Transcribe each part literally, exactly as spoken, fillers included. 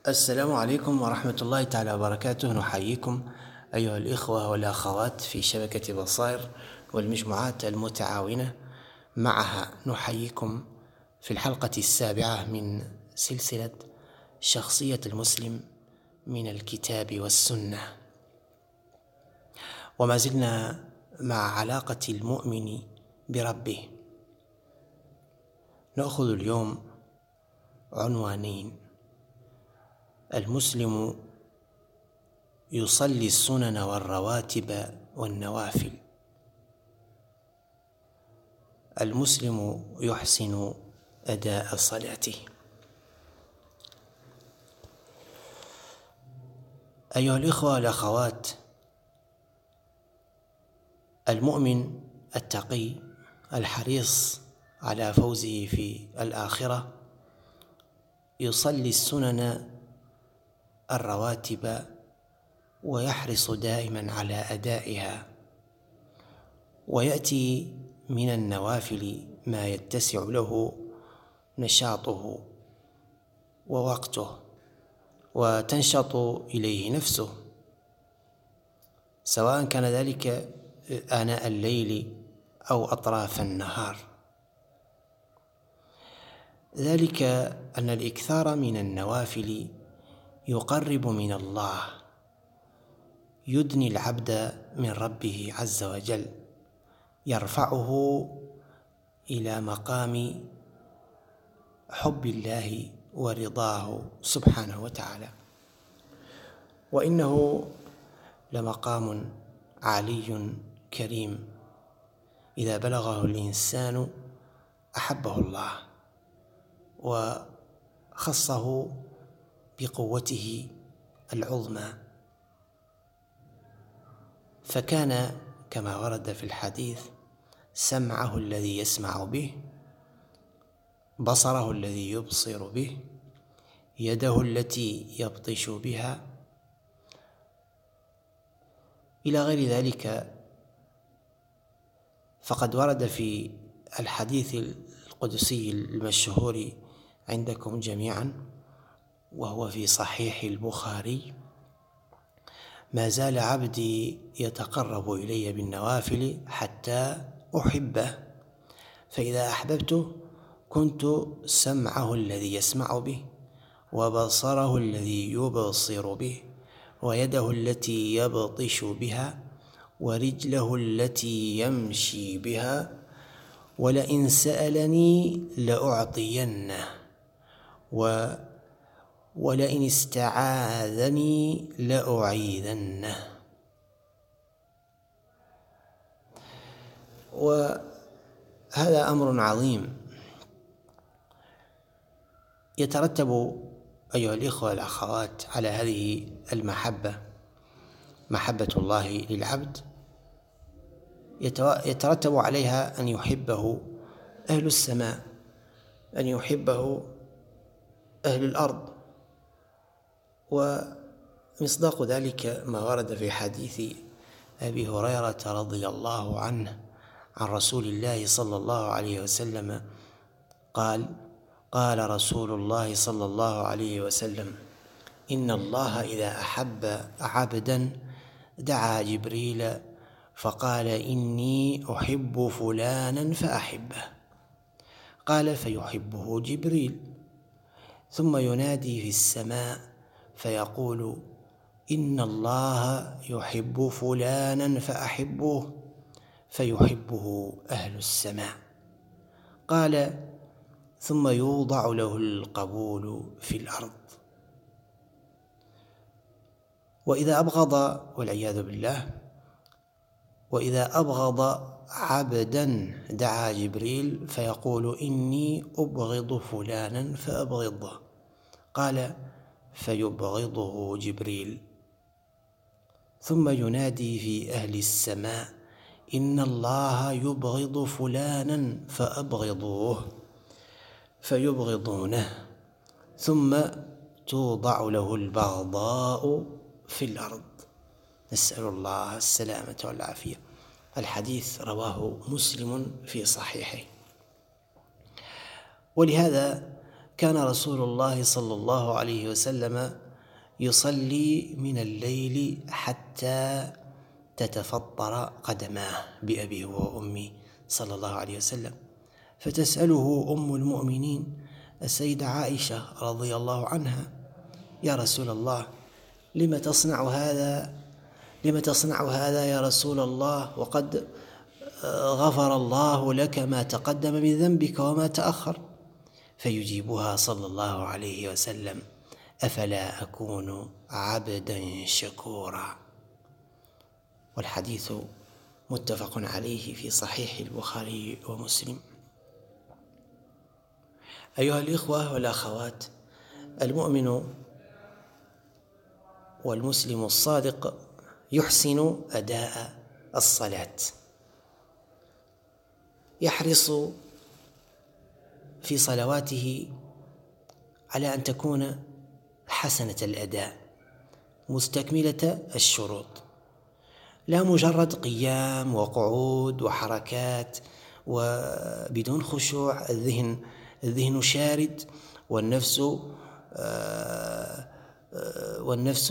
السلام عليكم ورحمة الله تعالى وبركاته. نحييكم أيها الإخوة والأخوات في شبكة بصائر والمجموعات المتعاونة معها. نحييكم في الحلقة السابعة من سلسلة شخصية المسلم من الكتاب والسنة، وما زلنا مع علاقة المؤمن بربه. نأخذ اليوم عنوانين: المسلم يصلي السنن والرواتب والنوافل، المسلم يحسن أداء صلاته. أيها الإخوة والأخوات، المؤمن التقي الحريص على فوزه في الآخرة يصلي السنن الرواتب ويحرص دائما على أدائها، ويأتي من النوافل ما يتسع له نشاطه ووقته وتنشط إليه نفسه، سواء كان ذلك آناء الليل أو أطراف النهار. ذلك أن الإكثار من النوافل يقرب من الله، يدني العبد من ربه عز وجل، يرفعه إلى مقام حب الله ورضاه سبحانه وتعالى، وإنه لمقام عالي كريم إذا بلغه الإنسان أحبه الله وخصه بقوته العظمى. فكان كما ورد في الحديث سمعه الذي يسمع به، بصره الذي يبصر به، يده التي يبطش بها، إلى غير ذلك. فقد ورد في الحديث القدسي المشهور عندكم جميعا، وهو في صحيح البخاري: ما زال عبدي يتقرب إلي بالنوافل حتى أحبه، فإذا أحببته كنت سمعه الذي يسمع به، وبصره الذي يبصر به، ويده التي يبطش بها، ورجله التي يمشي بها، ولئن سألني لأعطينه، و ولئن استعاذني لأعيذنه. وهذا أمر عظيم يترتب أيها الإخوة والأخوات على هذه المحبة، محبة الله للعبد، يترتب عليها أن يحبه أهل السماء، أن يحبه أهل الأرض. ومصداق ذلك ما ورد في حديث أبي هريرة رضي الله عنه عن رسول الله صلى الله عليه وسلم قال: قال رسول الله صلى الله عليه وسلم: إن الله إذا أحب عبدا دعا جبريل فقال: إني أحب فلانا فأحبه. قال: فيحبه جبريل، ثم ينادي في السماء فيقول: إن الله يحب فلانا فأحبوه، فيحبه أهل السماء. قال: ثم يوضع له القبول في الأرض. وإذا أبغض، والعياذ بالله، وإذا أبغض عبدا دعا جبريل فيقول: إني أبغض فلانا فأبغضه. قال: فيبغضه جبريل، ثم ينادي في أهل السماء: إن الله يبغض فلانا فأبغضوه، فيبغضونه، ثم توضع له البغضاء في الأرض. نسأل الله السلامة والعافية. الحديث رواه مسلم في صحيحه. ولهذا كان رسول الله صلى الله عليه وسلم يصلي من الليل حتى تتفطر قدماه بأبيه وأمي صلى الله عليه وسلم. فتسأله أم المؤمنين السيدة عائشة رضي الله عنها: يا رسول الله، لم تصنع هذا لم تصنع هذا يا رسول الله، وقد غفر الله لك ما تقدم من ذنبك وما تأخر؟ فيجيبها صلى الله عليه وسلم: أفلا أكون عبدا شكورا. والحديث متفق عليه في صحيح البخاري ومسلم. أيها الإخوة والأخوات، المؤمن والمسلم الصادق يحسن أداء الصلاة، يحرص في صلواته على أن تكون حسنة الأداء مستكملة الشروط، لا مجرد قيام وقعود وحركات وبدون خشوع، الذهن الذهن شارد والنفس والنفس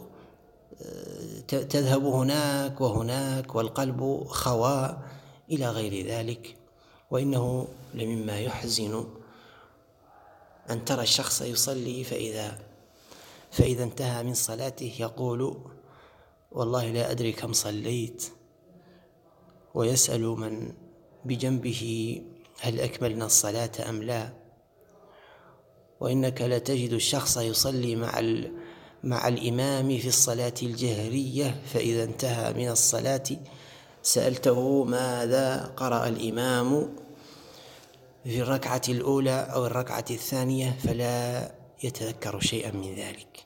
تذهب هناك وهناك والقلب خواء إلى غير ذلك. وإنه لمما يحزن أن ترى الشخص يصلي فإذا فإذا انتهى من صلاته يقول: والله لا أدري كم صليت، ويسأل من بجنبه: هل أكملنا الصلاة أم لا؟ وإنك لتجد الشخص يصلي مع مع الإمام في الصلاة الجهرية، فإذا انتهى من الصلاة سألته: ماذا قرأ الإمام في الركعة الأولى أو الركعة الثانية؟ فلا يتذكر شيئا من ذلك.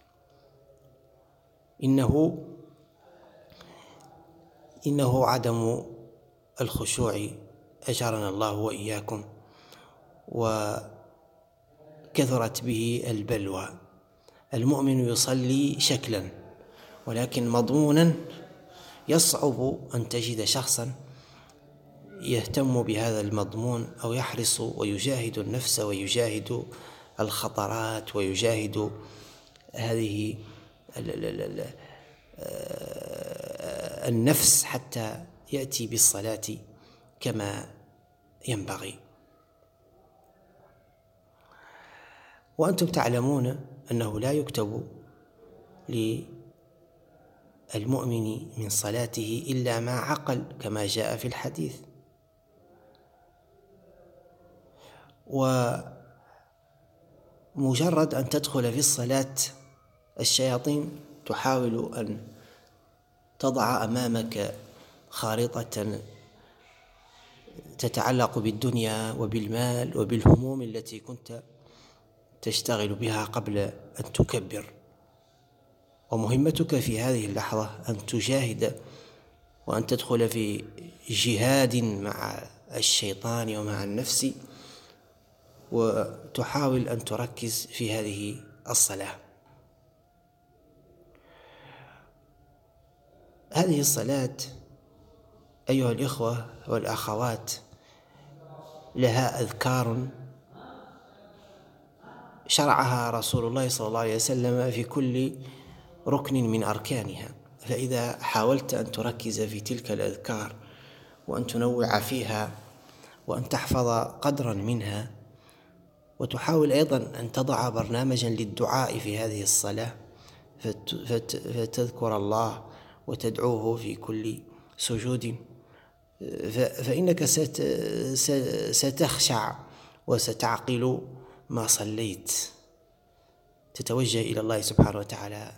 إنه إنه عدم الخشوع، أجرنا الله وإياكم، وكثرت به البلوى. المؤمن يصلي شكلا، ولكن مضمونا يصعب أن تجد شخصا يهتم بهذا المضمون أو يحرص ويجاهد النفس ويجاهد الخطرات ويجاهد هذه النفس حتى يأتي بالصلاة كما ينبغي. وأنتم تعلمون أنه لا يكتب للمؤمن من صلاته إلا ما عقل، كما جاء في الحديث. ومجرد أن تدخل في الصلاة الشياطين تحاول أن تضع أمامك خارطة تتعلق بالدنيا وبالمال وبالهموم التي كنت تشتغل بها قبل أن تكبر. ومهمتك في هذه اللحظة أن تجاهد وأن تدخل في جهاد مع الشيطان ومع النفس، وتحاول أن تركز في هذه الصلاة. هذه الصلاة أيها الإخوة والأخوات لها أذكار شرعها رسول الله صلى الله عليه وسلم في كل ركن من أركانها. فإذا حاولت أن تركز في تلك الأذكار وأن تنوع فيها وأن تحفظ قدرا منها، وتحاول أيضا أن تضع برنامجا للدعاء في هذه الصلاة، فتذكر الله وتدعوه في كل سجود، فإنك ستخشع وستعقل ما صليت، تتوجه إلى الله سبحانه وتعالى.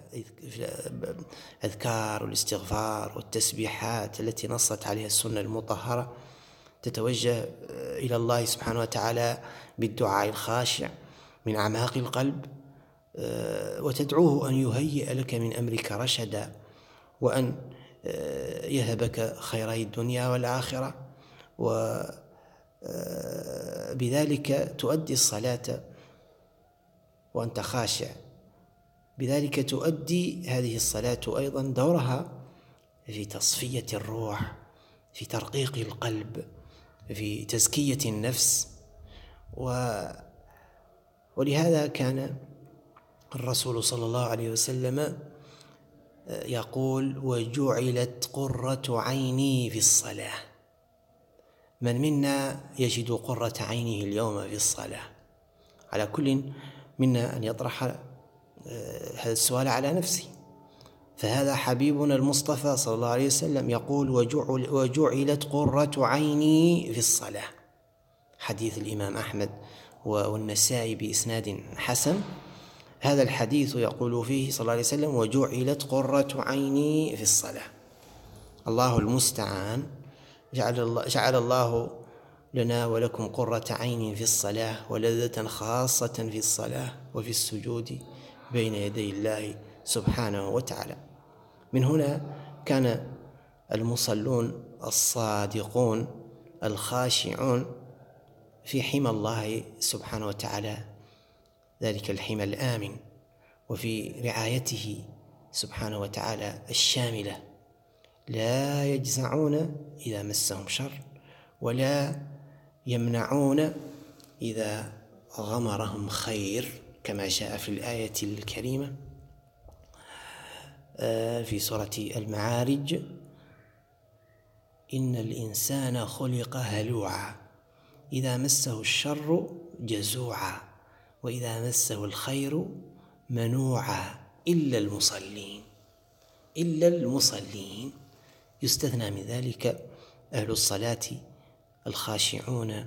أذكار الاستغفار والتسبيحات التي نصت عليها السنة المطهرة، تتوجه إلى الله سبحانه وتعالى بالدعاء الخاشع من أعماق القلب، وتدعوه أن يهيئ لك من أمرك رشدا، وأن يهبك خيري الدنيا والآخرة، وبذلك تؤدي الصلاة وأنت خاشع. بذلك تؤدي هذه الصلاة أيضا دورها في تصفية الروح، في ترقيق القلب، في تزكية النفس، و ولهذا كان الرسول صلى الله عليه وسلم يقول: وجعلت قرة عيني في الصلاة. من منا يجد قرة عينه اليوم في الصلاة؟ على كل منا أن يطرح هذا السؤال على نفسه. فهذا حبيبنا المصطفى صلى الله عليه وسلم يقول: وجعل وجعلت قرة عيني في الصلاة. حديث الإمام أحمد والنسائي بإسناد حسن. هذا الحديث يقول فيه صلى الله عليه وسلم: وجعلت قرة عيني في الصلاة. الله المستعان. جعل الله, جعل الله لنا ولكم قرة عين في الصلاة، ولذة خاصة في الصلاة وفي السجود بين يدي الله سبحانه وتعالى. من هنا كان المصلون الصادقون الخاشعون في حمى الله سبحانه وتعالى، ذلك الحمى الآمن، وفي رعايته سبحانه وتعالى الشاملة، لا يجزعون إذا مسهم شر، ولا يمنعون إذا غمرهم خير، كما جاء في الآية الكريمة في سورة المعارج: إن الإنسان خلق هلوعا إذا مسه الشر جزوعا وإذا مسه الخير منوعا إلا المصلين. إلا المصلين يستثنى من ذلك أهل الصلاة الخاشعون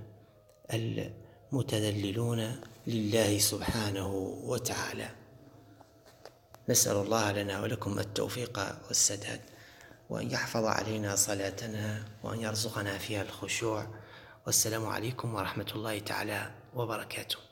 المتذللون لله سبحانه وتعالى. نسأل الله لنا ولكم التوفيق والسداد، وأن يحفظ علينا صلاتنا، وأن يرزقنا فيها الخشوع. والسلام عليكم ورحمة الله تعالى وبركاته.